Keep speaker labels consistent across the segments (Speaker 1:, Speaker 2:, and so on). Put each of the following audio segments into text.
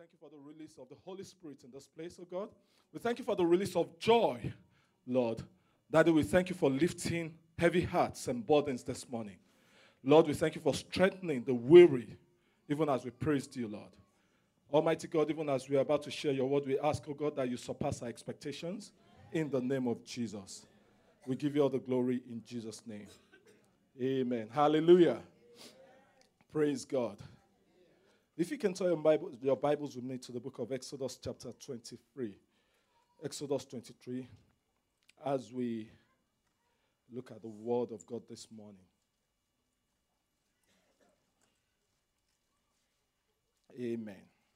Speaker 1: thank you for the release of the Holy Spirit in this place, oh God. We thank you for the release of joy, Lord. Daddy, we thank you for lifting heavy hearts and burdens this morning. Lord, we thank you for strengthening the weary, even as we praised you, Lord. Almighty God, even as we are about to share your word, we ask, oh God, that you surpass our expectations in the name of Jesus. We give you all the glory in Jesus' name. Amen. Hallelujah. Praise God. If you can turn your Bibles with me to the book of Exodus chapter 23. Exodus 23, as we look at the word of God this morning. Amen.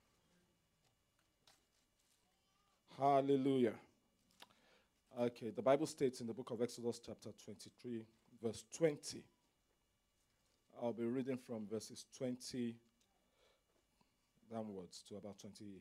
Speaker 1: Hallelujah. Okay, the Bible states in the book of Exodus chapter 23, verse 20. I'll be reading from verses 20 downwards to about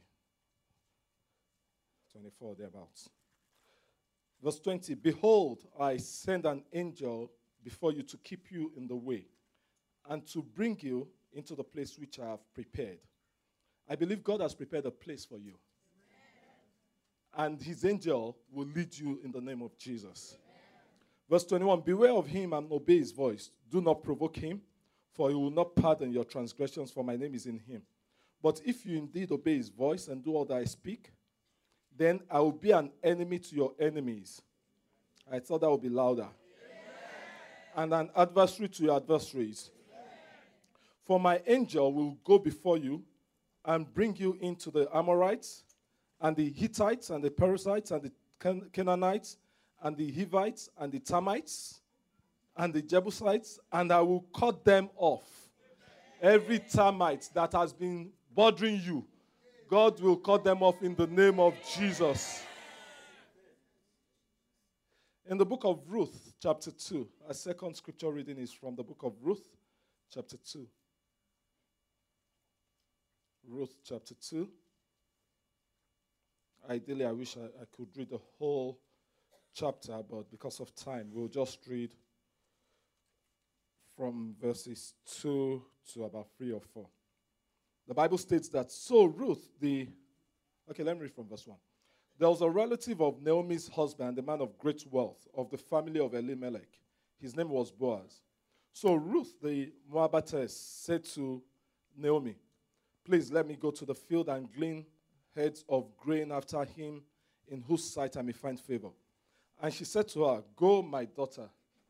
Speaker 1: 24 thereabouts. Verse 20, behold, I send an angel before you to keep you in the way and to bring you into the place which I have prepared. I believe God has prepared a place for you. And his angel will lead you in the name of Jesus. Verse 21, beware of him and obey his voice. Do not provoke him, for he will not pardon your transgressions, for my name is in him. But if you indeed obey his voice and do all that I speak, then I will be an enemy to your enemies. I thought that would be louder. And an adversary to your adversaries. For my angel will go before you and bring you into the Amorites, and the Hittites, and the Perizzites, and the Canaanites, and the Hivites, and the Termites, and the Jebusites, and I will cut them off. Every termite that has been bothering you, God will cut them off in the name of Jesus. In the book of Ruth, chapter 2, our second scripture reading is from the book of Ruth, chapter 2. Ruth, chapter 2. Ideally, I wish I could read the whole chapter, but because of time, we'll just read from verses 2 to about 3 or 4. The Bible states that, so Ruth, let me read from verse 1. There was a relative of Naomi's husband, a man of great wealth, of the family of Elimelech. His name was Boaz. So Ruth, the Moabitess, said to Naomi, please let me go to the field and glean heads of grain after him, in whose sight I may find favor. And she said to her, go, my daughter.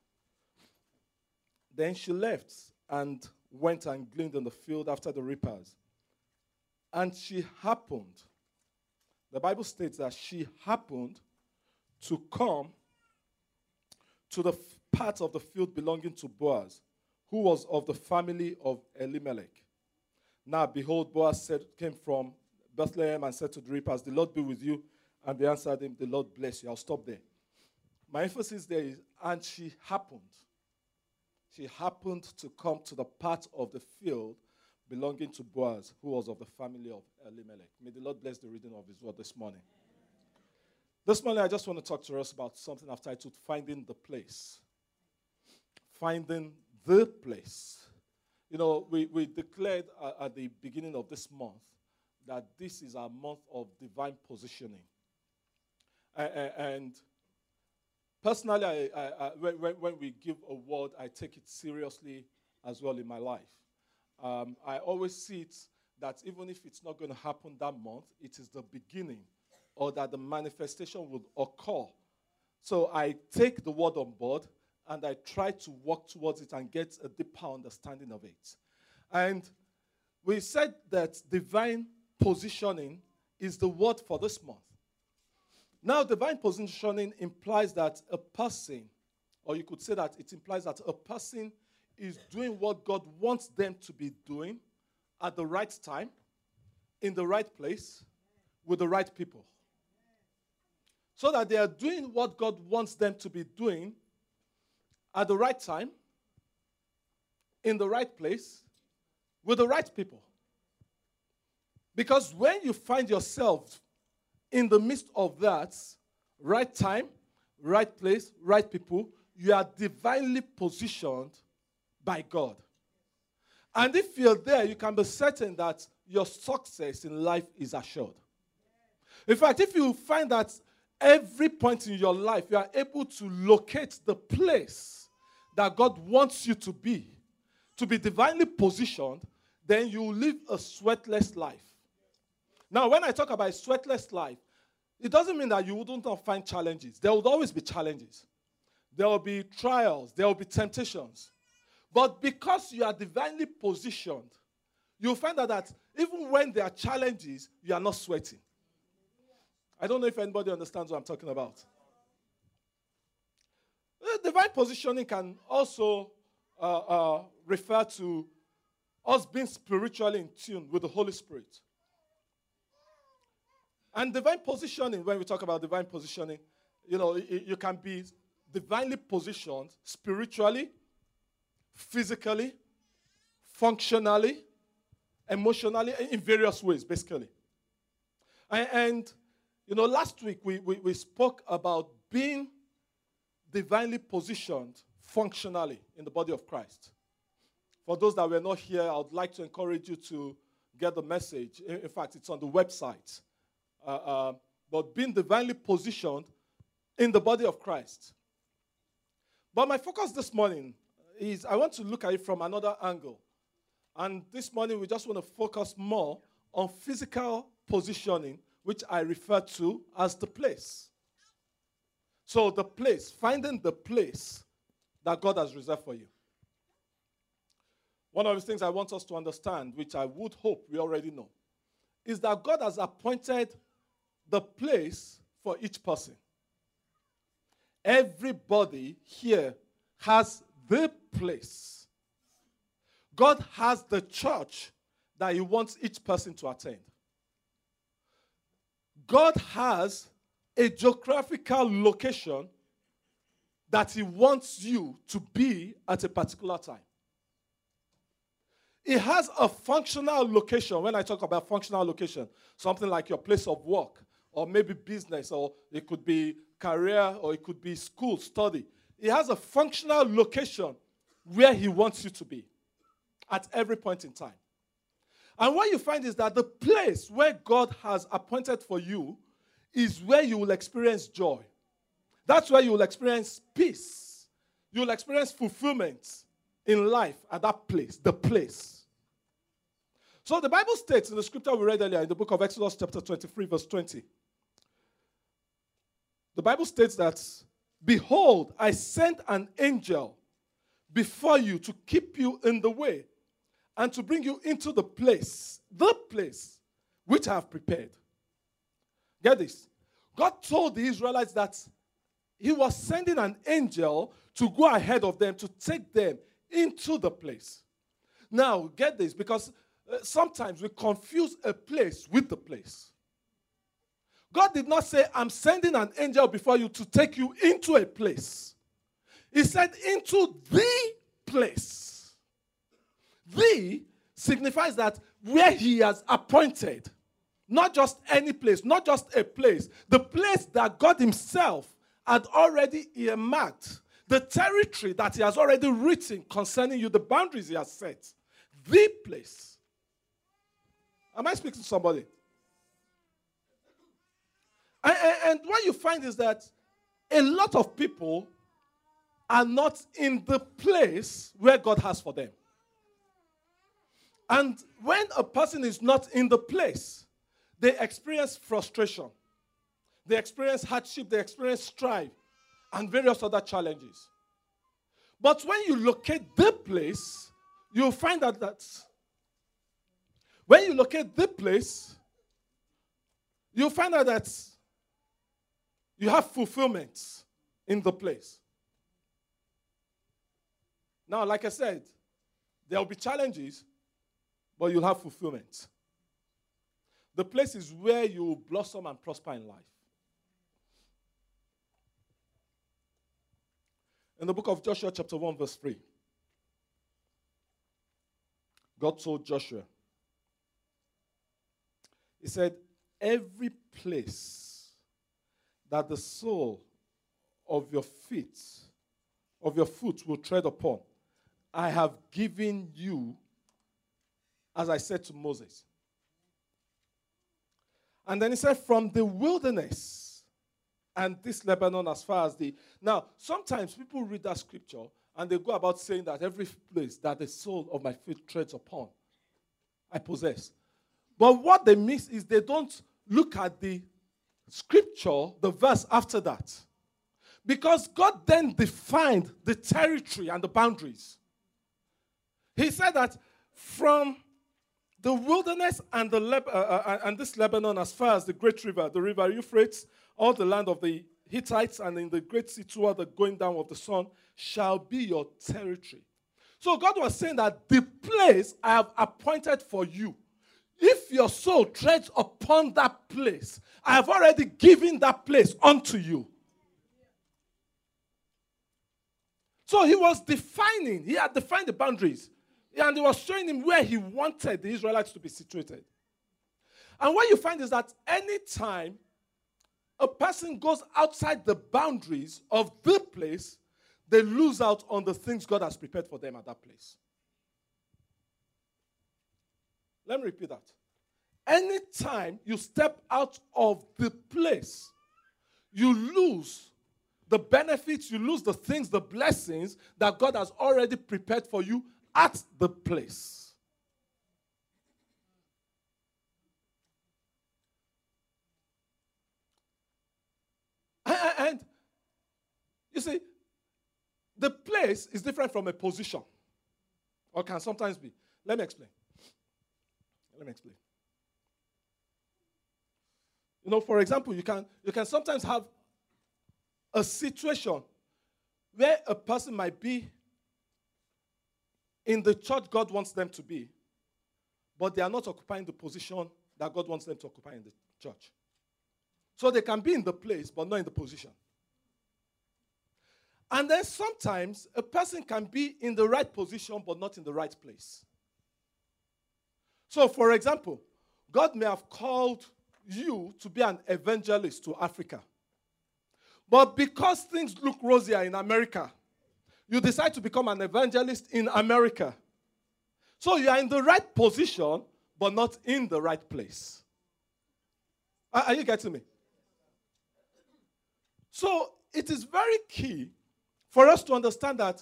Speaker 1: Then she left and went and gleaned in the field after the reapers. And she happened, the Bible states that she happened to come to the part of the field belonging to Boaz, who was of the family of Elimelech. Now, behold, Boaz came from Bethlehem and said to the reapers, the Lord be with you. And they answered him, the Lord bless you. I'll stop there. My emphasis there is, and she happened. She happened to come to the part of the field belonging to Boaz, who was of the family of Elimelech. May the Lord bless the reading of his word this morning. This morning, I just want to talk to us about something I've titled Finding the Place. Finding the place. You know, we declared at the beginning of this month that this is our month of divine positioning. And personally, when we give a word, I take it seriously as well in my life. I always see it that even if it's not going to happen that month, it is the beginning, or that the manifestation would occur. So I take the word on board, and I try to work towards it and get a deeper understanding of it. And we said that divine positioning is the word for this month. Now, divine positioning implies that a person, or you could say that it implies that a person is doing what God wants them to be doing at the right time, in the right place, with the right people. So that they are doing what God wants them to be doing at the right time, in the right place, with the right people. Because when you find yourself in the midst of that, right time, right place, right people, you are divinely positioned by God. And if you're there, you can be certain that your success in life is assured. In fact, if you find that every point in your life you are able to locate the place that God wants you to be divinely positioned, then you will live a sweatless life. Now, when I talk about a sweatless life, it doesn't mean that you wouldn't not find challenges. There will always be challenges. There will be trials. There will be temptations. But because you are divinely positioned, you'll find out that even when there are challenges, you are not sweating. I don't know if anybody understands what I'm talking about. Divine positioning can also refer to us being spiritually in tune with the Holy Spirit. And divine positioning, when we talk about divine positioning, you can be divinely positioned spiritually, physically, functionally, emotionally, in various ways, basically. And last week we spoke about being divinely positioned functionally in the body of Christ. For those that were not here, I would like to encourage you to get the message. In fact, it's on the website. But being divinely positioned in the body of Christ. But my focus this morning is I want to look at it from another angle. And this morning we just want to focus more on physical positioning, which I refer to as the place. So the place, finding the place that God has reserved for you. One of the things I want us to understand, which I would hope we already know, is that God has appointed the place for each person. Everybody here has the place. God has the church that He wants each person to attend. God has a geographical location that He wants you to be at a particular time. It has a functional location. When I talk about functional location, something like your place of work, or maybe business, or it could be career, or it could be school, study. It has a functional location where He wants you to be at every point in time. And what you find is that the place where God has appointed for you is where you will experience joy. That's where you will experience peace. You will experience fulfillment in life at that place, the place. So the Bible states in the scripture we read earlier in the book of Exodus chapter 23 verse 20. The Bible states that, "Behold, I send an angel before you to keep you in the way and to bring you into the place which I have prepared." Get this. God told the Israelites that He was sending an angel to go ahead of them to take them into the place. Now, get this, because sometimes we confuse a place with the place. God did not say, "I'm sending an angel before you to take you into a place." He said, "into the place." The signifies that where He has appointed, not just any place, not just a place, the place that God Himself had already earmarked, the territory that He has already written concerning you, the boundaries He has set. The place. Am I speaking to somebody? And what you find is that a lot of people are not in the place where God has for them. And when a person is not in the place, they experience frustration. They experience hardship. They experience strife and various other challenges. But when you locate the place, you'll find out that when you locate the place, you'll find out that you have fulfillment in the place. Now, like I said, there will be challenges, but you'll have fulfillment. The place is where you will blossom and prosper in life. In the book of Joshua chapter 1 verse 3, God told Joshua, He said, "Every place that the sole of your foot will tread upon, I have given you as I said to Moses. And then he said, from the wilderness and this Lebanon as far as the... Now, sometimes people read that scripture and they go about saying that every place that the sole of my feet treads upon, I possess. But what they miss is they don't look at the scripture, the verse after that. Because God then defined the territory and the boundaries. He said that from the wilderness and and this Lebanon as far as the great river, the river Euphrates, all the land of the Hittites and in the great sea toward the going down of the sun shall be your territory. So God was saying that the place I have appointed for you, if your soul treads upon that place, I have already given that place unto you. So he was defining, he had defined the boundaries. And he was showing him where he wanted the Israelites to be situated. And what you find is that anytime a person goes outside the boundaries of the place, they lose out on the things God has prepared for them at that place. Let me repeat that. Anytime you step out of the place, you lose the benefits, you lose the things, the blessings that God has already prepared for you at the place. And you see, the place is different from a position, or can sometimes be. Let me explain. You know, for example, you can sometimes have a situation where a person might be in the church God wants them to be, but they are not occupying the position that God wants them to occupy in the church. So they can be in the place, but not in the position. And then sometimes a person can be in the right position, but not in the right place. So, for example, God may have called you to be an evangelist to Africa. But because things look rosier in America, you decide to become an evangelist in America. So you are in the right position, but not in the right place. Are you getting me? So it is very key for us to understand that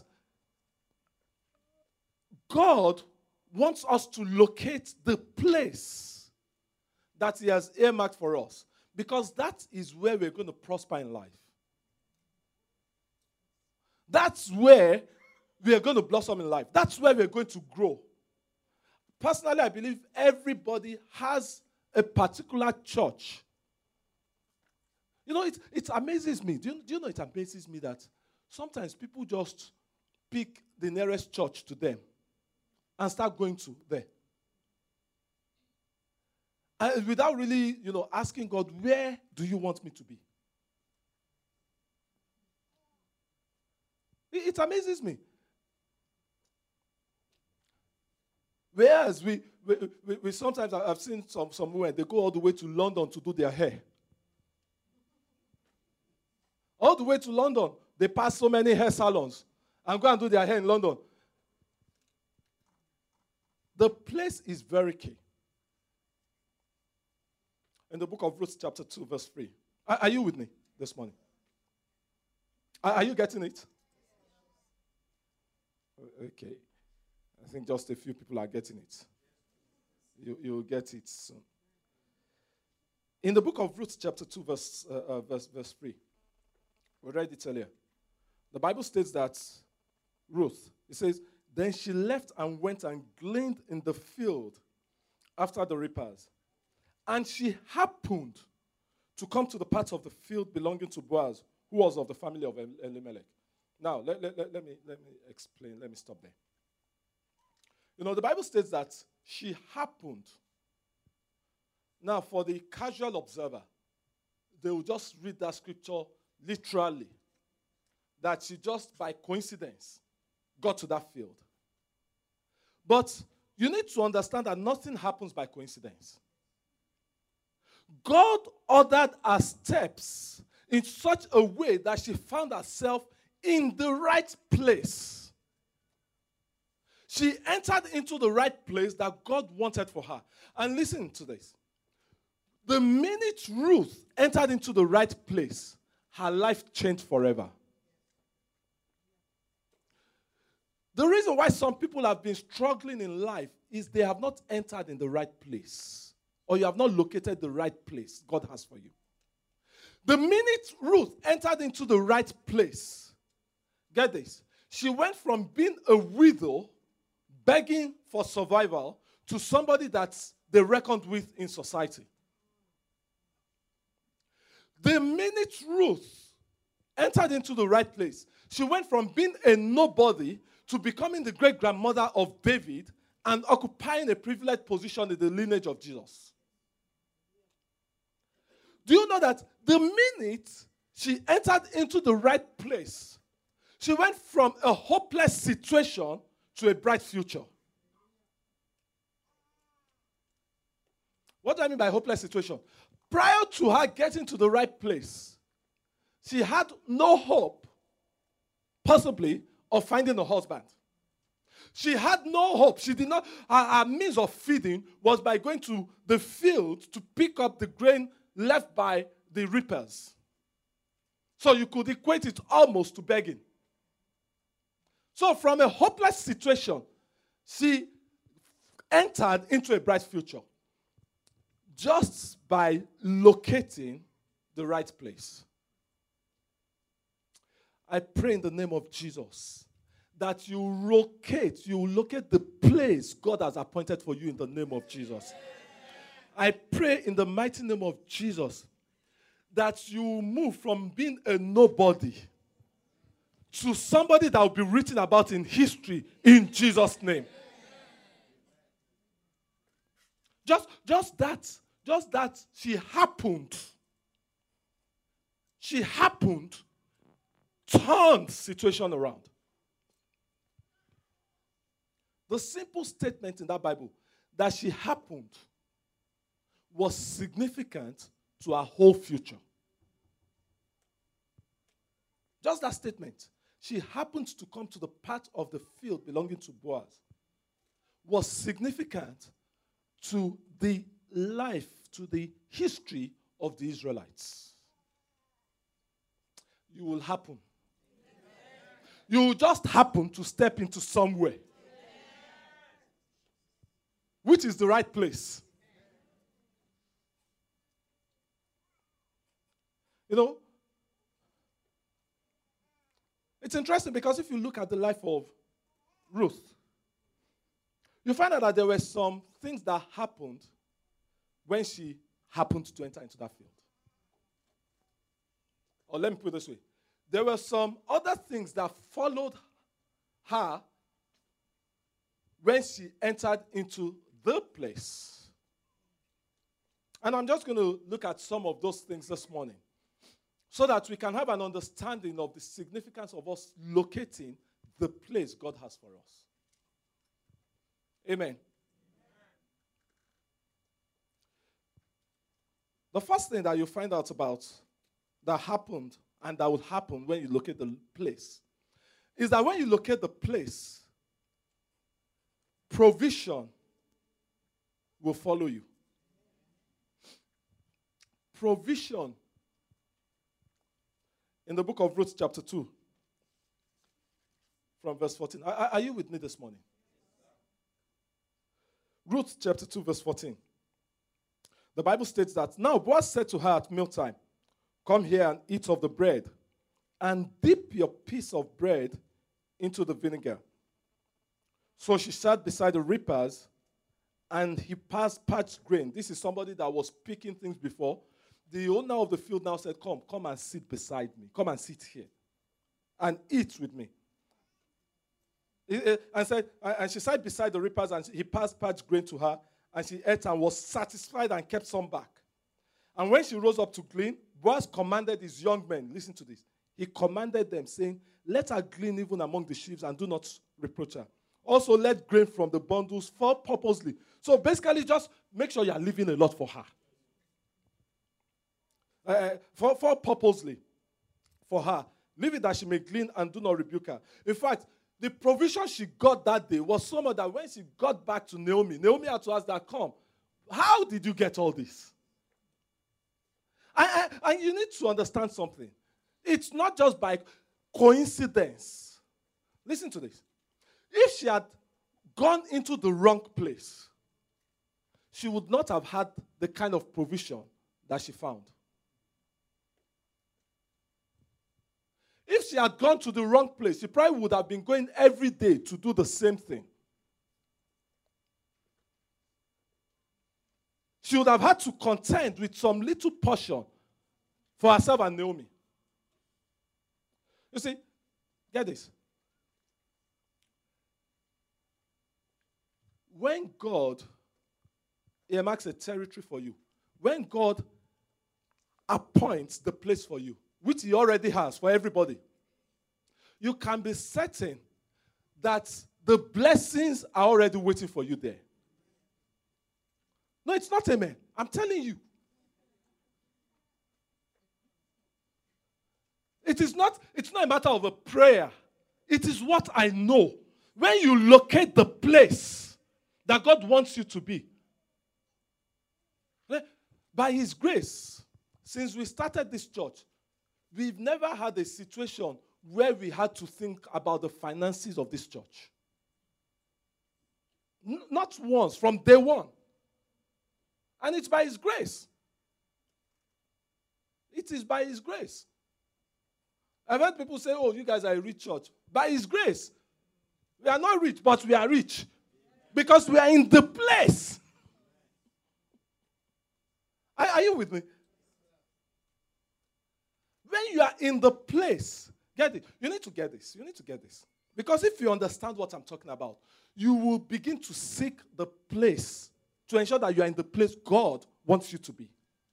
Speaker 1: God wants us to locate the place that He has earmarked for us, because that is where we're going to prosper in life. That's where we are going to blossom in life. That's where we're going to grow. Personally, I believe everybody has a particular church. You know, it amazes me. Do you know it amazes me that sometimes people just pick the nearest church to them and start going to there. And without really, asking God, where do you want me to be? It amazes me. Whereas we sometimes, I've seen some women, they go all the way to London to do their hair. All the way to London. They pass so many hair salons and go and do their hair in London. The place is very key. In the book of Ruth, chapter 2, verse 3. Are you with me this morning? Are you getting it? Okay. I think just a few people are getting it. You'll get it soon. In the book of Ruth, chapter 2, verse 3. We read it earlier. The Bible states that Ruth, it says, then she left and went and gleaned in the field after the reapers. And she happened to come to the part of the field belonging to Boaz, who was of the family of Elimelech. Now, let me explain. Let me stop there. You know, the Bible states that she happened. Now, for the casual observer, they will just read that scripture literally. That she just by coincidence got to that field. But you need to understand that nothing happens by coincidence. God ordered her steps in such a way that she found herself in the right place. She entered into the right place that God wanted for her. And listen to this. The minute Ruth entered into the right place, her life changed forever. The reason why some people have been struggling in life is they have not entered in the right place, or you have not located the right place God has for you. The minute Ruth entered into the right place, get this, she went from being a widow, begging for survival, to somebody that they reckoned with in society. The minute Ruth entered into the right place, she went from being a nobody to becoming the great-grandmother of David and occupying a privileged position in the lineage of Jesus. Do you know that the minute she entered into the right place, she went from a hopeless situation to a bright future? What do I mean by hopeless situation? Prior to her getting to the right place, she had no hope, possibly, of finding a husband. She had no hope. She did not, her means of feeding was by going to the field to pick up the grain left by the reapers. So you could equate it almost to begging. So from a hopeless situation, she entered into a bright future just by locating the right place. I pray in the name of Jesus that you locate the place God has appointed for you in the name of Jesus. I pray in the mighty name of Jesus that you move from being a nobody to somebody that will be written about in history in Jesus' name. Just that she happened turned situation around. The simple statement in that Bible that she happened was significant to her whole future. Just that statement, she happened to come to the part of the field belonging to Boaz, was significant to the life, to the history of the Israelites. You will happen. You will just happen to step into somewhere, which is the right place. You know, it's interesting because if you look at the life of Ruth, you find out that there were some things that happened when she happened to enter into that field. Or let me put it this way. There were some other things that followed her when she entered into the place. And I'm just going to look at some of those things this morning so that we can have an understanding of the significance of us locating the place God has for us. Amen. The first thing that you find out about that happened and that will happen when you locate the place is that when you locate the place, provision will follow you. Provision. In the book of Ruth, chapter 2, from verse 14. Are you with me this morning? Ruth, chapter 2, verse 14. The Bible states that, "Now Boaz said to her at mealtime, 'Come here and eat of the bread, and dip your piece of bread into the vinegar.' So she sat beside the reapers, and he passed parched grain." This is somebody that was picking things before. The owner of the field now said, come and sit beside me. Come and sit here and eat with me. And she sat beside the reapers, and he passed parched grain to her, and she ate and was satisfied and kept some back. And when she rose up to glean, Boaz commanded his young men, listen to this, he commanded them, saying, "Let her glean even among the sheaves, and do not reproach her. Also, let grain from the bundles fall purposely." So basically, just make sure you are leaving a lot for her. For purposely for her. Leave it that she may glean and do not rebuke her. In fact, the provision she got that day was so much that when she got back to Naomi, Naomi had to ask her, come, how did you get all this? And you need to understand something. It's not just by coincidence. Listen to this. If she had gone into the wrong place, she would not have had the kind of provision that she found. If she had gone to the wrong place, she probably would have been going every day to do the same thing. She would have had to contend with some little portion for herself and Naomi. You see, get this. When God earmarks a territory for you, when God appoints the place for you, which he already has for everybody, you can be certain that the blessings are already waiting for you there. No, it's not amen. I'm telling you. It's not a matter of a prayer. It is what I know. When you locate the place that God wants you to be, by his grace, since we started this church, we've never had a situation where we had to think about the finances of this church. Not once, from day one. And it's by his grace. It is by his grace. I've heard people say, oh, you guys are a rich church. By his grace. We are not rich, but we are rich. Because we are in the place. Are you with me? When you are in the place, get it. You need to get this. You need to get this. Because if you understand what I'm talking about, you will begin to seek the place to ensure that you are in the place God wants you to be.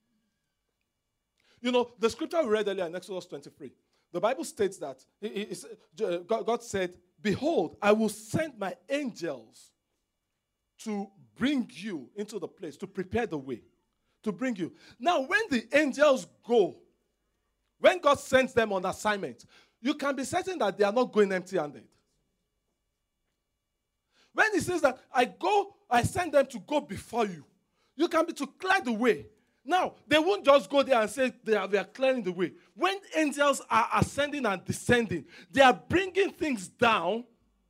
Speaker 1: You know, the scripture we read earlier in Exodus 23, the Bible states that God said, behold, I will send my angels to bring you into the place, to prepare the way, to bring you. Now, when the angels go, when God sends them on assignment, you can be certain that they are not going empty-handed. When he says that I send them to go before you, you can be to clear the way. Now, they won't just go there and say they are clearing the way. When angels are ascending and descending, they are bringing things down.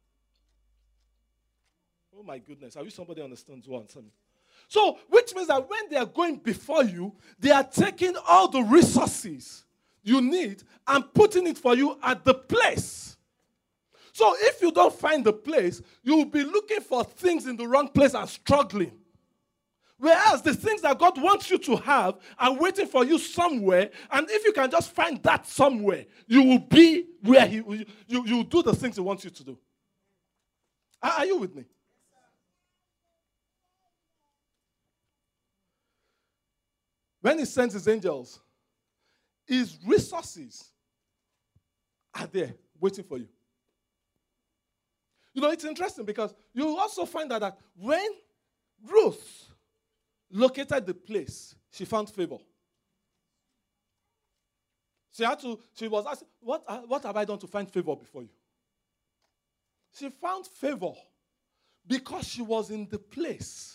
Speaker 1: Oh my goodness, I wish somebody understands what I'm saying. So, which means that when they are going before you, they are taking all the resources you need and putting it for you at the place. So if you don't find the place, you will be looking for things in the wrong place and struggling. Whereas the things that God wants you to have are waiting for you somewhere, and if you can just find that somewhere, you will be where you will do the things He wants you to do. Are you with me? When He sends His angels, His resources are there waiting for you. You know, it's interesting because you also find that when Ruth located the place, she found favor. She was asked, what have I done to find favor before you? She found favor because she was in the place.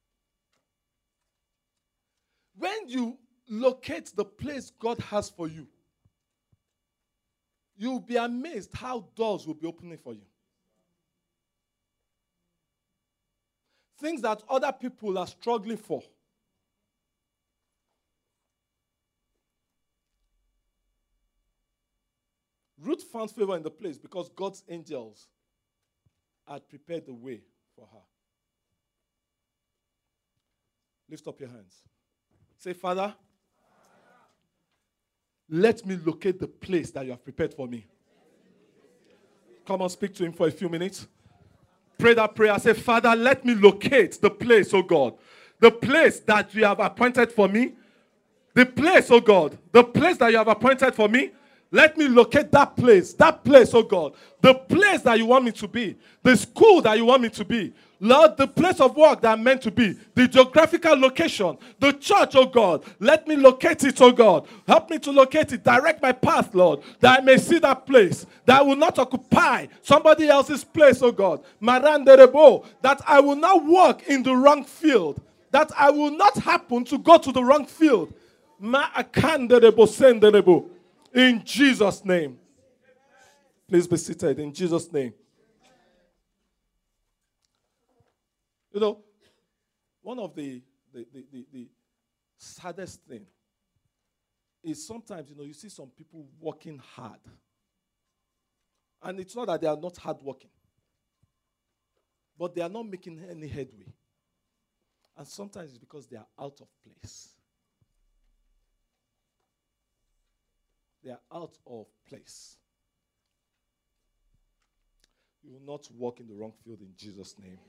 Speaker 1: When you locate the place God has for you, you'll be amazed how doors will be opening for you. Things that other people are struggling for. Ruth found favor in the place because God's angels had prepared the way for her. Lift up your hands. Say, Father, let me locate the place that you have prepared for me. Come on, speak to Him for a few minutes. Pray that prayer. Say, Father, let me locate the place, oh God. The place that you have appointed for me. The place, oh God. The place that you have appointed for me. Let me locate that place, oh God. The place that you want me to be, the school that you want me to be. Lord, the place of work that I'm meant to be, the geographical location, the church, oh God. Let me locate it, oh God. Help me to locate it. Direct my path, Lord, that I may see that place, that I will not occupy somebody else's place, oh God. Maranderebo, that I will not walk in the wrong field, that I will not happen to go to the wrong field. Ma'akanderebo senderebo. In Jesus' name. Please be seated. In Jesus' name. You know, one of the saddest thing is sometimes, you see some people working hard. And it's not that they are not hard working, but they are not making any headway. And sometimes it's because they are out of place. They are out of place. You will not walk in the wrong field in Jesus' name.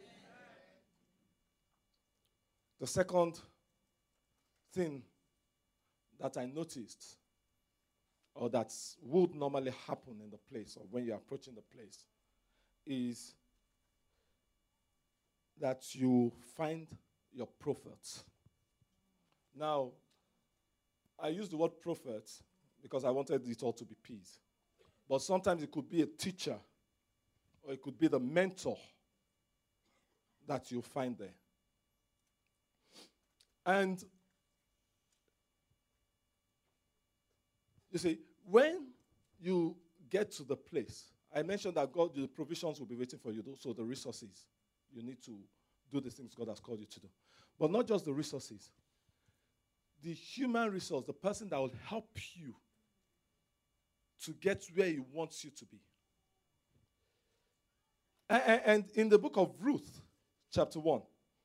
Speaker 1: The second thing that I noticed, or that would normally happen in the place, or when you're approaching the place, is that you find your prophet. Now, I use the word prophet because I wanted it all to be peace. But sometimes it could be a teacher, or it could be the mentor that you find there. And you see, when you get to the place, I mentioned that God, the provisions will be waiting for you, so the resources. You need to do the things God has called you to do. But not just the resources. The human resource, the person that will help you to get where he wants you to be. And in the book of Ruth, chapter 1,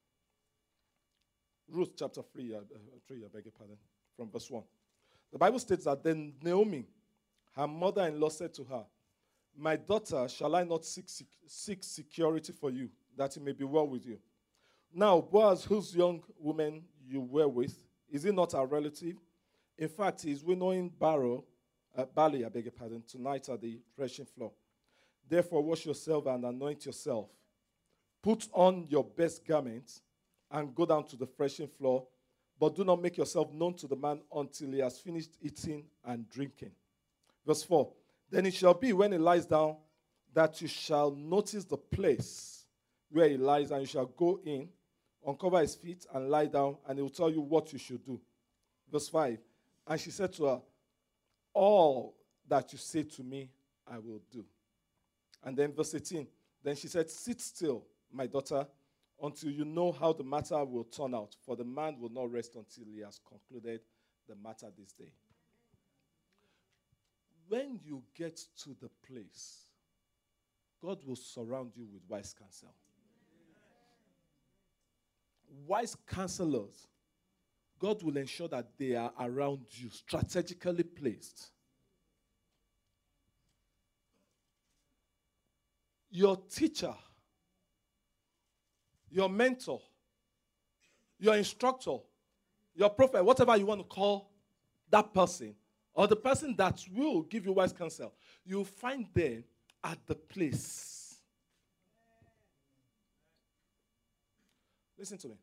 Speaker 1: Ruth chapter 3, I beg your pardon, from verse 1. The Bible states that then Naomi, her mother-in-law, said to her, "My daughter, shall I not seek security for you, that it may be well with you? Now, Boaz, whose young woman you were with, is he not our relative? In fact, he is winnowing barley, tonight at the threshing floor. Therefore, wash yourself and anoint yourself. Put on your best garments and go down to the threshing floor, but do not make yourself known to the man until he has finished eating and drinking." Verse 4, "Then it shall be when he lies down that you shall notice the place where he lies, and you shall go in, uncover his feet, and lie down, and he will tell you what you should do." Verse 5, "And she said to her, all that you say to me, I will do." And then verse 18, "Then she said, sit still, my daughter, until you know how the matter will turn out, for the man will not rest until he has concluded the matter this day." When you get to the place, God will surround you with wise counsel. Wise counselors, God will ensure that they are around you, strategically placed. Your teacher, your mentor, your instructor, your prophet, whatever you want to call that person, or the person that will give you wise counsel, you'll find them at the place. Listen to me.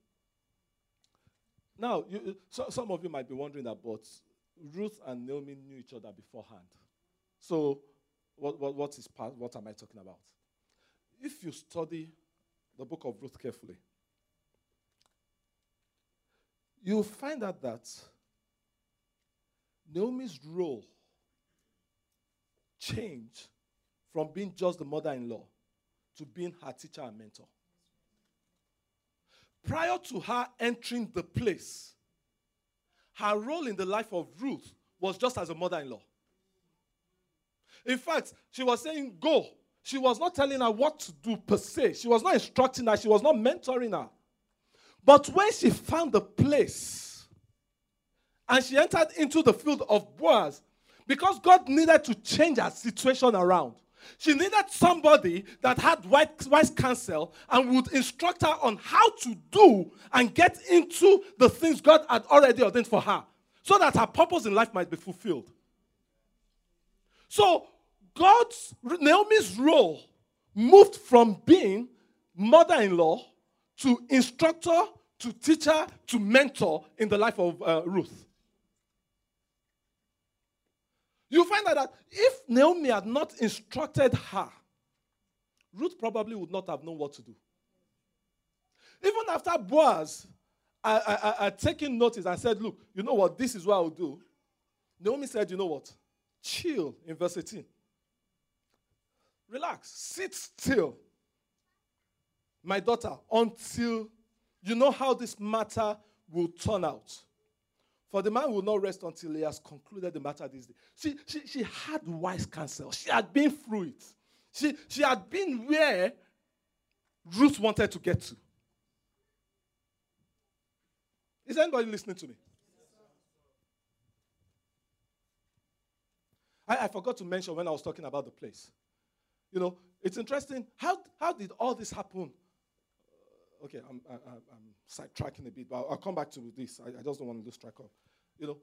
Speaker 1: Now, some of you might be wondering that, but Ruth and Naomi knew each other beforehand. So, what am I talking about? If you study the book of Ruth carefully, you'll find out that Naomi's role changed from being just the mother-in-law to being her teacher and mentor. Prior to her entering the place, her role in the life of Ruth was just as a mother-in-law. In fact, she was saying, go. She was not telling her what to do per se. She was not instructing her. She was not mentoring her. But when she found the place and she entered into the field of Boaz, because God needed to change her situation around, she needed somebody that had wise counsel and would instruct her on how to do and get into the things God had already ordained for her, so that her purpose in life might be fulfilled. So Naomi's role moved from being mother-in-law to instructor, to teacher, to mentor in the life of Ruth. You find out that if Naomi had not instructed her, Ruth probably would not have known what to do. Even after Boaz had taken notice and said, look, you know what, this is what I'll do. Naomi said, you know what, chill in verse 18. Relax, sit still, my daughter, until you know how this matter will turn out. For the man will not rest until he has concluded the matter this day. She had wise counsel. She had been through it. She had been where Ruth wanted to get to. Is anybody listening to me? I forgot to mention when I was talking about the place. You know, it's interesting. How did all this happen? Okay, I'm sidetracking a bit, but I'll come back to this. I just don't want to lose track of. You know,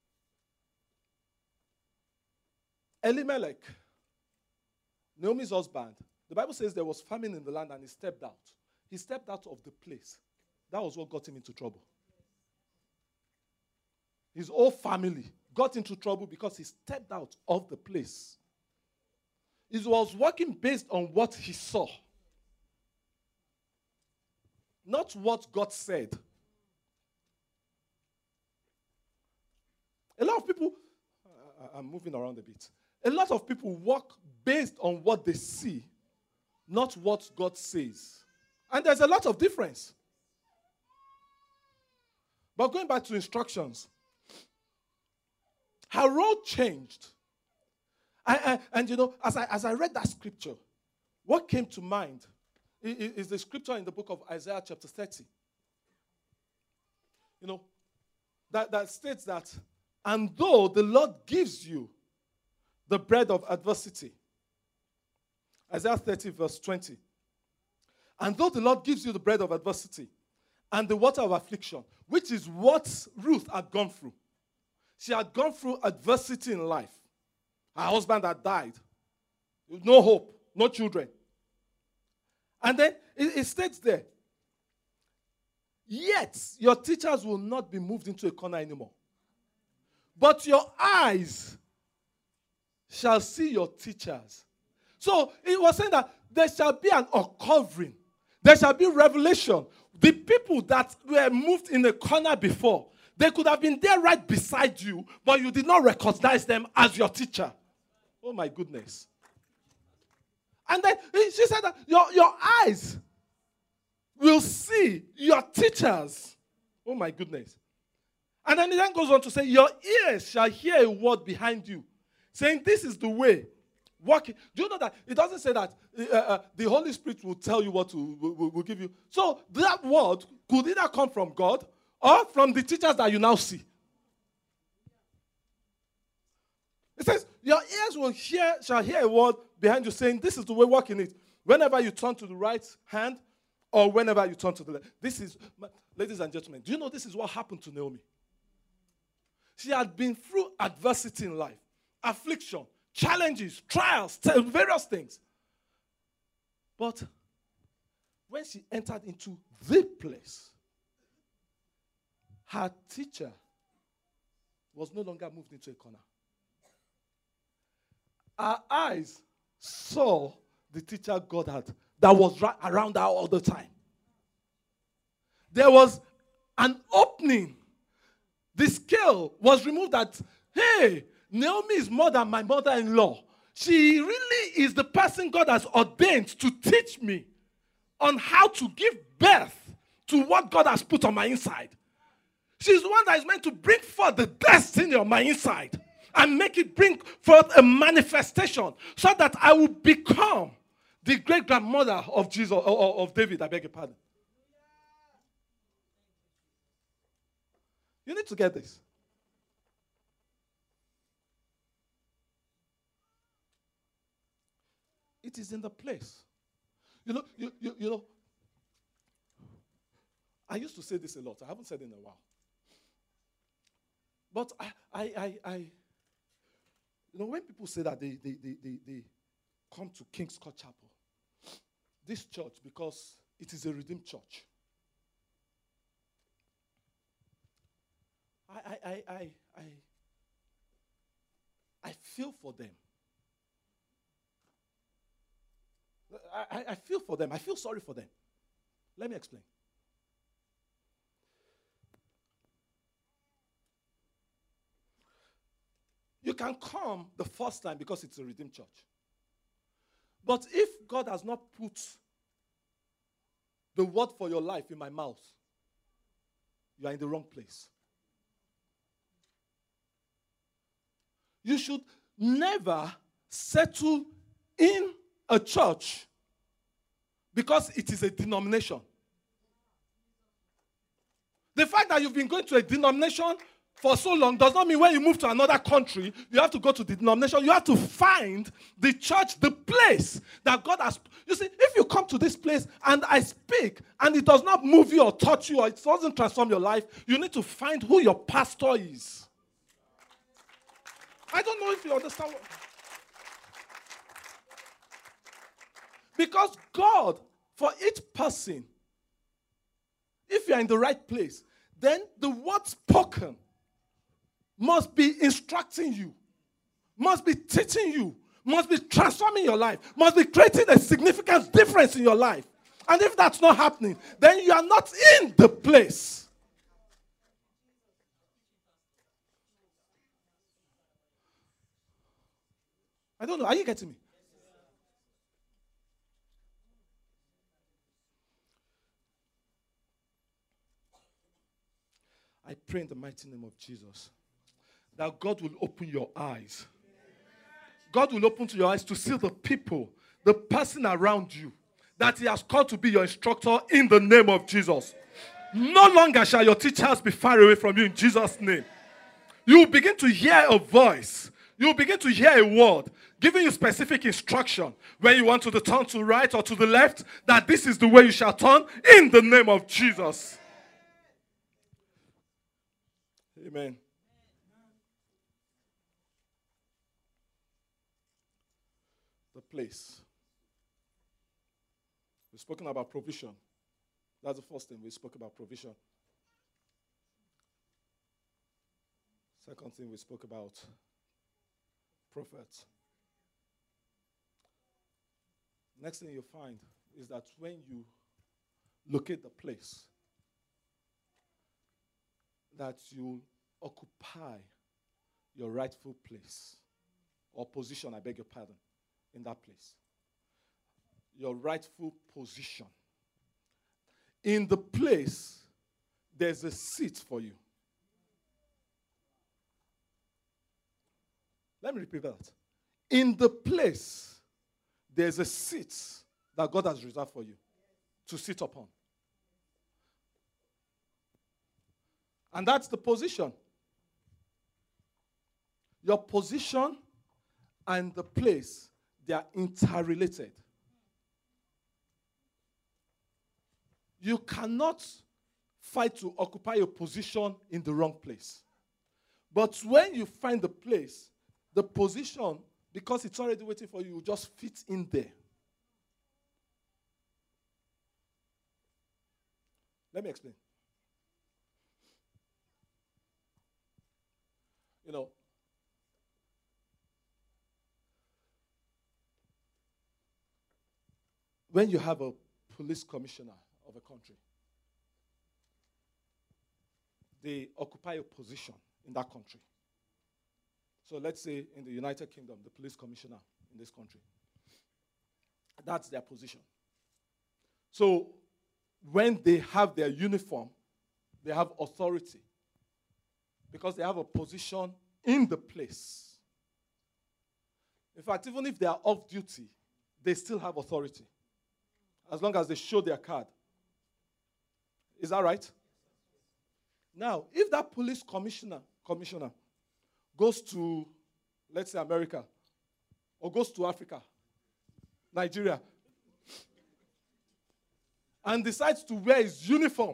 Speaker 1: Elimelech, Naomi's husband, the Bible says there was famine in the land and he stepped out. He stepped out of the place. That was what got him into trouble. His whole family got into trouble because he stepped out of the place. He was working based on what he saw, not what God said. A lot of people, I'm moving around a bit. A lot of people work based on what they see, not what God says. And there's a lot of difference. But going back to instructions, her role changed. And you know, as I read that scripture, what came to mind is the scripture in the book of Isaiah chapter 30. You know, that states that, and though the Lord gives you the bread of adversity, Isaiah 30 verse 20, and though the Lord gives you the bread of adversity and the water of affliction, which is what Ruth had gone through. She had gone through adversity in life. Her husband had died. No hope, no children. And then it states there, yet your teachers will not be moved into a corner anymore. But your eyes shall see your teachers. So it was saying that there shall be an uncovering. There shall be revelation. The people that were moved in a corner before, they could have been there right beside you, but you did not recognize them as your teacher. Oh my goodness. And then she said that your eyes will see your teachers. Oh my goodness. And then it then goes on to say, your ears shall hear a word behind you, saying, this is the way. Walk. Do you know that it doesn't say that the Holy Spirit will tell you what to will give you? So that word could either come from God or from the teachers that you now see. It says, your ears shall hear a word behind you saying, this is the way, walk in it. Whenever you turn to the right hand or whenever you turn to the left. This is, ladies and gentlemen, do you know this is what happened to Naomi? She had been through adversity in life, affliction, challenges, trials, various things. But when she entered into the place, her teacher was no longer moved into a corner. Her eyes saw the teacher God had that was right around her all the time. There was an opening. The scale was removed that, hey, Naomi is more than my mother-in-law. She really is the person God has ordained to teach me on how to give birth to what God has put on my inside. She's the one that is meant to bring forth the destiny on my inside and make it bring forth a manifestation so that I will become the great-grandmother of Jesus, or of David, I beg your pardon. You need to get this. It is in the place. You know, I used to say this a lot. I haven't said it in a while. But You know, when people say that they come to King's Court Chapel, this church, because it is a redeemed church, I feel for them. I feel for them. I feel sorry for them. Let me explain. You can come the first time because it's a redeemed church. But if God has not put the word for your life in my mouth, you are in the wrong place. You should never settle in a church because it is a denomination. The fact that you've been going to a denomination for so long does not mean when you move to another country, you have to go to the denomination. You have to find the church, the place that God has. You see, if you come to this place and I speak and it does not move you or touch you or it doesn't transform your life, you need to find who your pastor is. I don't know if you understand. Because God, for each person, if you are in the right place, then the word spoken must be instructing you, must be teaching you, must be transforming your life, must be creating a significant difference in your life. And if that's not happening, then you are not in the place. I don't know. Are you getting me? I pray in the mighty name of Jesus that God will open your eyes. God will open to your eyes to see the people, the person around you that He has called to be your instructor in the name of Jesus. No longer shall your teachers be far away from you in Jesus' name. You will begin to hear a voice. You will begin to hear a word giving you specific instruction when you want to turn to the right or to the left, that this is the way you shall turn in the name of Jesus. Amen. The place. We've spoken about provision. That's the first thing. We spoke about provision. Second thing, we spoke about prophets. Next thing you find is that when you locate the place, that you occupy your rightful place or position, I beg your pardon, in that place. Your rightful position. In the place, there's a seat for you. Let me repeat that. In the place, there's a seat that God has reserved for you to sit upon. And that's the position. Your position and the place, they are interrelated. You cannot fight to occupy your position in the wrong place. But when you find the place, the position, because it's already waiting for you, just fit in there. Let me explain. You know, when you have a police commissioner of a country, they occupy a position in that country. So let's say in the United Kingdom, the police commissioner in this country, that's their position. So when they have their uniform, they have authority because they have a position in the place. In fact, even if they are off duty, they still have authority as long as they show their card. Is that right? Now, if that police commissioner goes to, let's say, America, or goes to Africa, Nigeria, and decides to wear his uniform,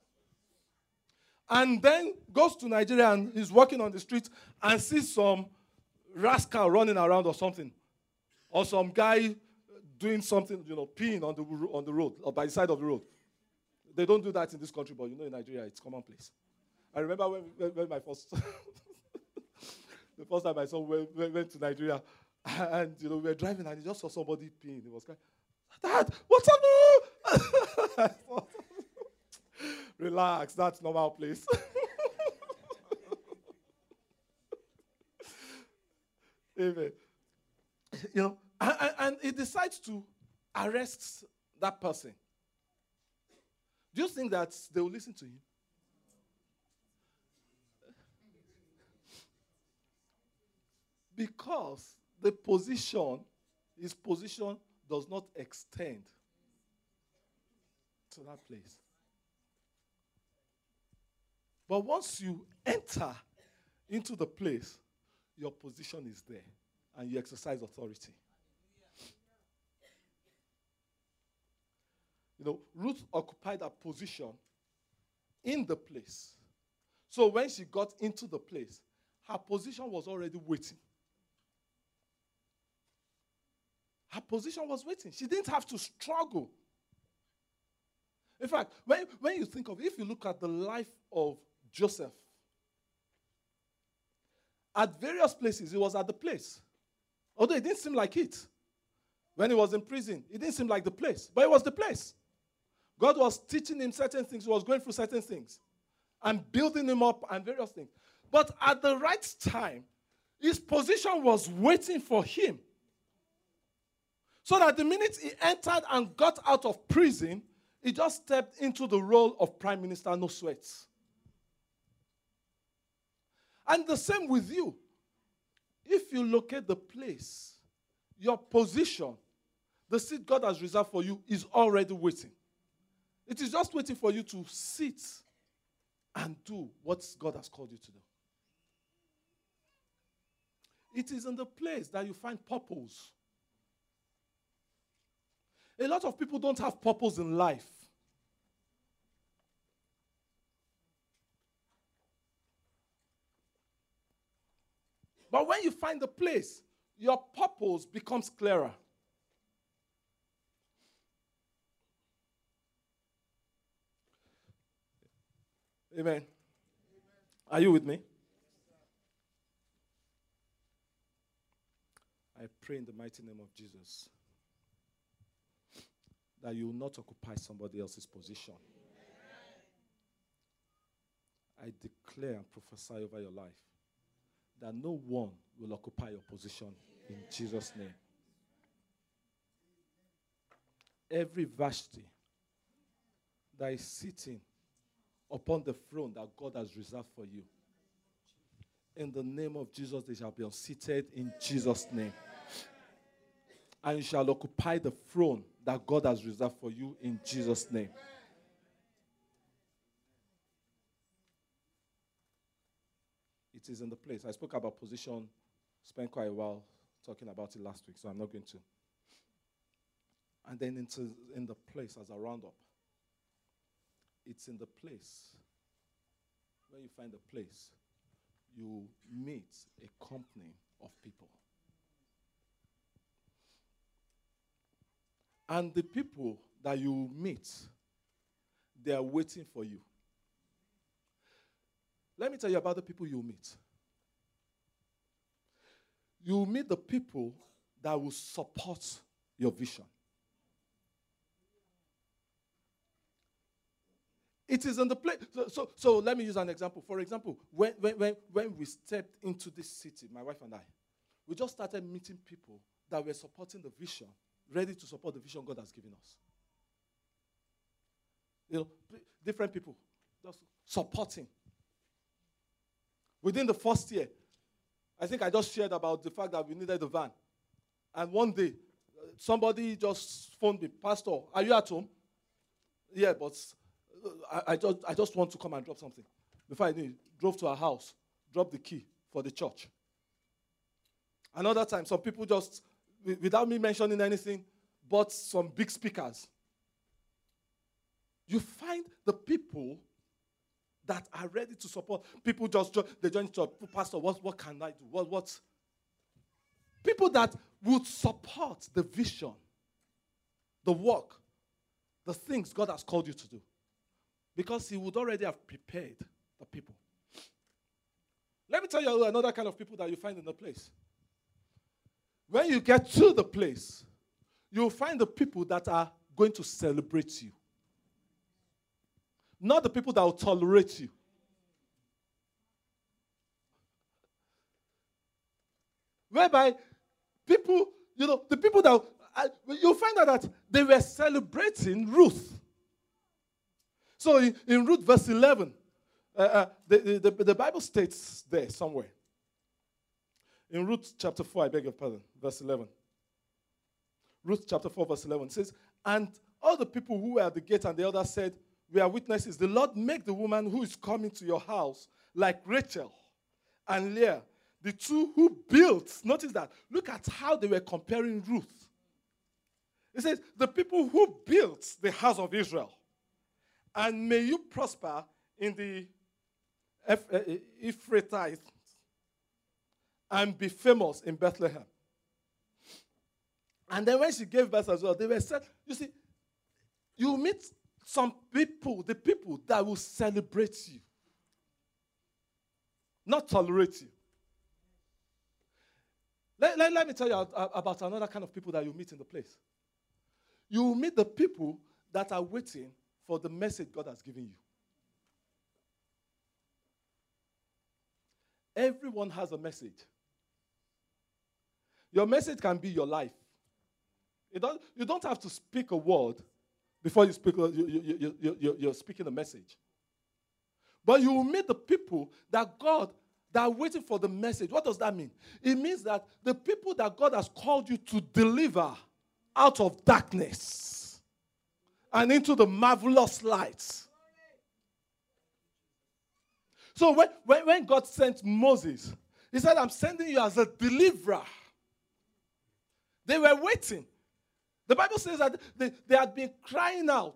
Speaker 1: and then goes to Nigeria and is walking on the street and sees some rascal running around or something, or some guy doing something, peeing on the road or by the side of the road. They don't do that in this country, but in Nigeria, it's commonplace. I remember when my first, the first time I saw went to Nigeria, and we were driving, and I just saw somebody peeing. It was like, Dad, what's up? Relax, that's normal place. Amen. And he decides to arrest that person. Do you think that they will listen to him? Because his position does not extend to that place. But once you enter into the place, your position is there and you exercise authority. Ruth occupied a position in the place. So when she got into the place, her position was already waiting. Her position was waiting. She didn't have to struggle. In fact, when you think of it, if you look at the life of Joseph, at various places, he was at the place. Although it didn't seem like it. When he was in prison, it didn't seem like the place. But it was the place. God was teaching him certain things. He was going through certain things. And building him up and various things. But at the right time, his position was waiting for him. So that the minute he entered and got out of prison, he just stepped into the role of prime minister, no sweats. And the same with you. If you locate the place, your position, the seat God has reserved for you is already waiting. It is just waiting for you to sit and do what God has called you to do. It is in the place that you find purpose. A lot of people don't have purpose in life. But when you find the place, your purpose becomes clearer. Amen. Are you with me? I pray in the mighty name of Jesus that you will not occupy somebody else's position. I declare and prophesy over your life that no one will occupy your position in Jesus' name. Every Vashti that is sitting upon the throne that God has reserved for you, in the name of Jesus, they shall be unseated in Jesus' name. And you shall occupy the throne that God has reserved for you in Jesus' name. It is in the place. I spoke about position, spent quite a while talking about it last week, so I'm not going to. And then in the place as a roundup. It's in the place. When you find a place, you meet a company of people. And the people that you meet, they are waiting for you. Let me tell you about the people you meet. You meet the people that will support your vision. It is in the place. So let me use an example. For example, when we stepped into this city, my wife and I, we just started meeting people that were supporting the vision, ready to support the vision God has given us. Different people just supporting. Within the first year, I think I just shared about the fact that we needed a van. And one day, somebody just phoned me, Pastor, are you at home? Yeah, but I just want to come and drop something. Before I knew it, drove to our house, dropped the key for the church. Another time, some people just, without me mentioning anything, bought some big speakers. You find the people that are ready to support. People just join church. Pastor, what can I do? What? People that would support the vision, the work, the things God has called you to do. Because he would already have prepared the people. Let me tell you another kind of people that you find in the place. When you get to the place, you'll find the people that are going to celebrate you. Not the people that will tolerate you. Whereby people, the people that, you'll find out that they were celebrating Ruth. So in Ruth verse 11, the Bible states there somewhere. In Ruth chapter 4, I beg your pardon, verse 11. Ruth chapter 4, verse 11 says, and all the people who were at the gate and the others said, we are witnesses. The Lord make the woman who is coming to your house like Rachel and Leah, the two who built. Notice that. Look at how they were comparing Ruth. It says, the people who built the house of Israel. And may you prosper in the Ephrathites and be famous in Bethlehem. And then when she gave birth as well, they were said, you see, you meet some people, the people that will celebrate you, not tolerate you. Let me tell you about another kind of people that you meet in the place. You will meet the people that are waiting for the message God has given you. Everyone has a message. Your message can be your life. You don't have to speak a word before you speak. You're speaking a message. But you will meet the people that are waiting for the message. What does that mean? It means that the people that God has called you to deliver out of darkness and into the marvelous light. So when God sent Moses, he said, I'm sending you as a deliverer. They were waiting. The Bible says that they had been crying out.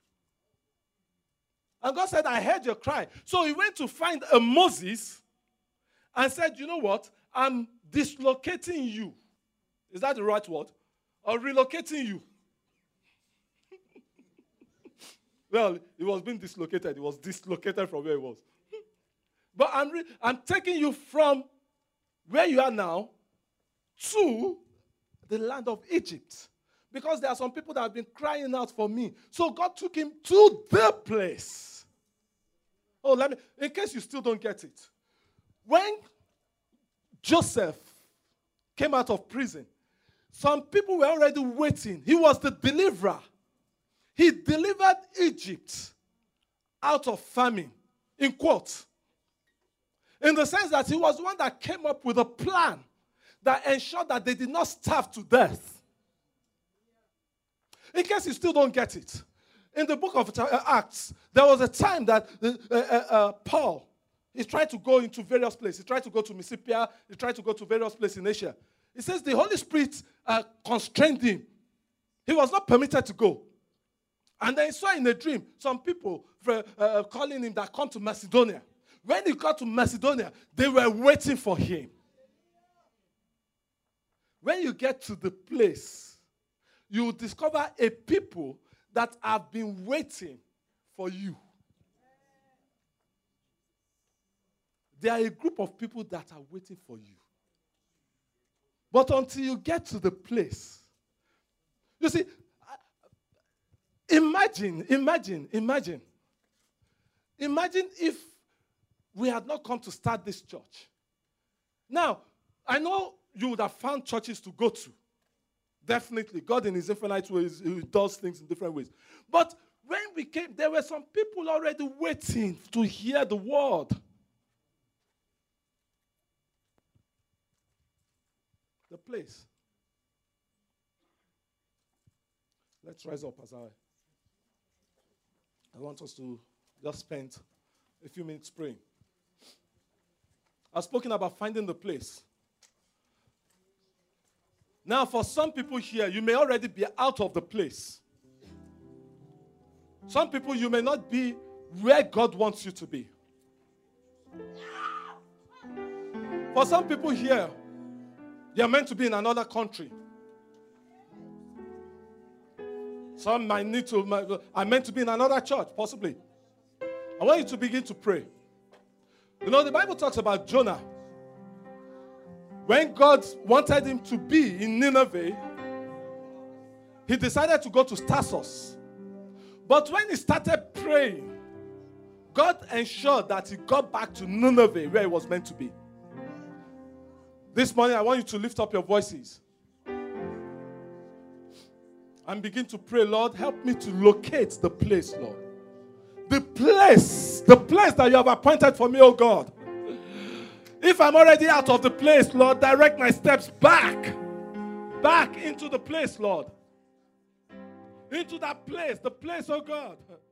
Speaker 1: And God said, I heard your cry. So he went to find a Moses and said, you know what? I'm dislocating you. Is that the right word? Or relocating you? Well, it was being dislocated. It was dislocated from where it was. But I'm taking you from where you are now to the land of Egypt. Because there are some people that have been crying out for me. So God took him to the place. Oh, in case you still don't get it. When Joseph came out of prison, some people were already waiting. He was the deliverer. He delivered Egypt out of famine, in quotes. In the sense that he was the one that came up with a plan that ensured that they did not starve to death. In case you still don't get it, in the book of Acts, there was a time that Paul, he tried to go into various places. He tried to go to Mysia. He tried to go to various places in Asia. It says the Holy Spirit constrained him. He was not permitted to go. And then he saw in a dream some people calling him that come to Macedonia. When he got to Macedonia, they were waiting for him. When you get to the place, you will discover a people that have been waiting for you. They are a group of people that are waiting for you. But until you get to the place, you see, imagine if we had not come to start this church. Now, I know you would have found churches to go to. Definitely. God in his infinite ways, he does things in different ways. But when we came, there were some people already waiting to hear the word. The place. Let's rise up as I want us to just spend a few minutes praying. I've spoken about finding the place. Now, for some people here, you may already be out of the place. Some people, you may not be where God wants you to be. For some people here, You're meant to be in another country. Some might need to, I'm meant to be in another church, possibly. I want you to begin to pray. You know, the Bible talks about Jonah. When God wanted him to be in Nineveh, he decided to go to Tarsus. But when he started praying, God ensured that he got back to Nineveh where he was meant to be. This morning, I want you to lift up your voices and begin to pray, Lord, help me to locate the place, Lord. The place that you have appointed for me, oh God. If I'm already out of the place, Lord, direct my steps back into the place, Lord. Into that place, the place, oh God.